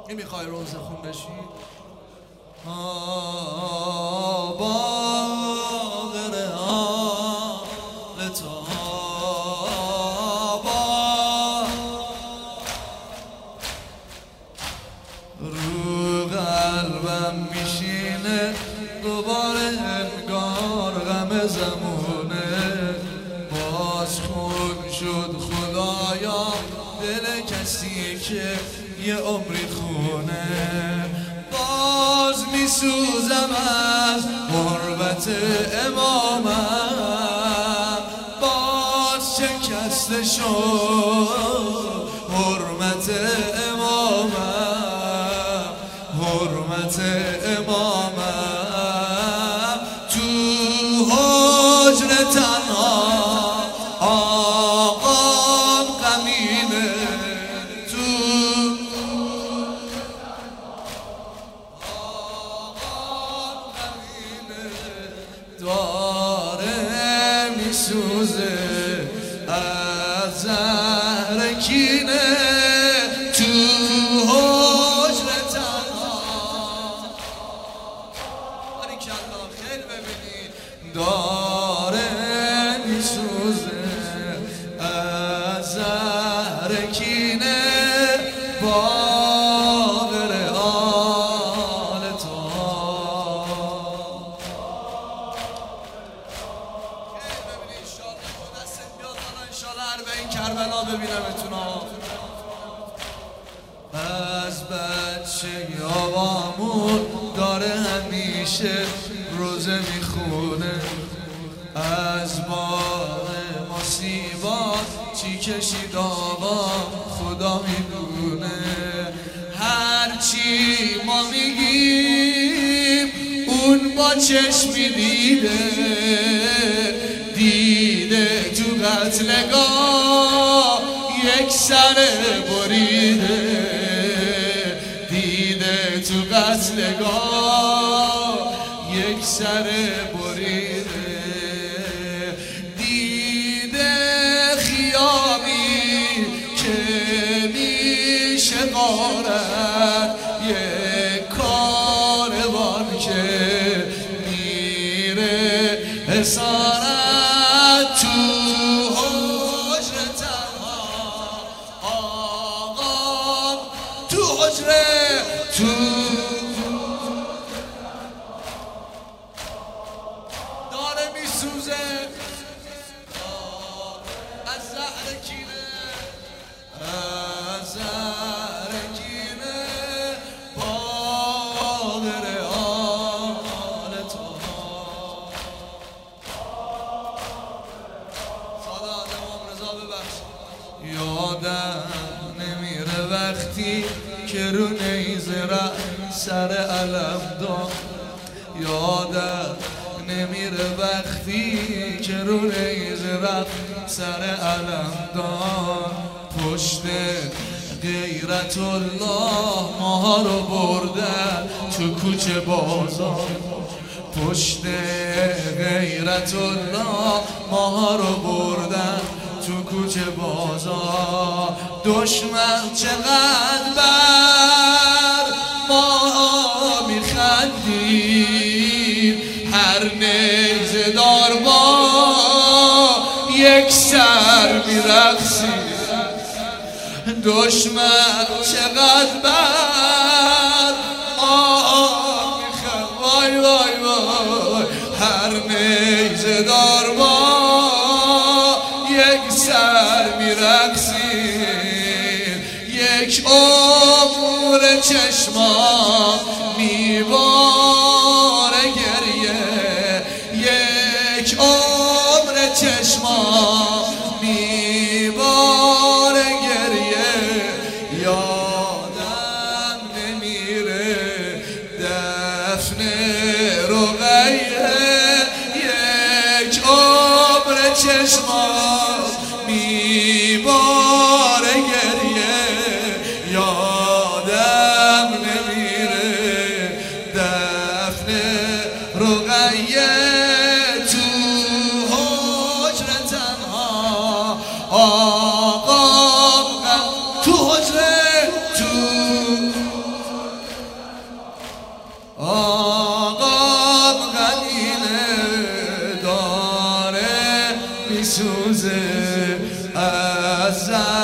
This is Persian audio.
این میخوای روزه خون بشی؟ باغر حال تو رو قلبم میشینه دوباره انگار غم زمونه باز خون شد خدایا دل کسی که یه عمری خونه باز میسوزم از غربت امامم باز شکسته شد حرمت امامم حرمت امامم تو حجر تنها آقام غمینه تو آقام غمینه داره میسوزه از زهر کینه تو حجر تنها باریکالله خیلی ببینید داره میسوزه از زهر کینه باغر آل تو خیلی ببینید انشالله دستت بیاد بالا انشالله اربعین کربلا ببینمتون از بچه آقامون داره همیشه روزه میخونه از بار مصیبات چی کشید آقام خدا میدونه هرچی ما میگیم اون با چشمی دیده تو قتلگاه یک سر بریده دیده تو قتلگاه یک سر بریده دیده خیامی که میشه غارت یک کاروان که میره حسارت تو حجر تنها آقام تو حجره تو داره میسوزه از زهر کینه از زهر کینه باغر آل تو سادات امام رضا ببخش یادم نمیره وقتی که رو نیزه را سر علم داد یادم نمیره وقتی که رو نیزه را سر علم داد پشت غیرت الله ماها رو بردن تو کوچه بازار پشت غیرت الله ماها رو بردن تو کوچه بازار دشمن چقدر بر ما میخندید هر نیزه دار با یک سر میرقصید دشمن چقدر بر ما میخند وای وای وای هر نیزه دار با یک سر میرقصید یک عمر چشما میباره گریه یک عمر چشما میباره گریه یادم نمیره دفن رقیه یک عمر چشما میباره گریه یادم نمیره دفن رقیه تو حجر تنها آقام تو حجره تو زن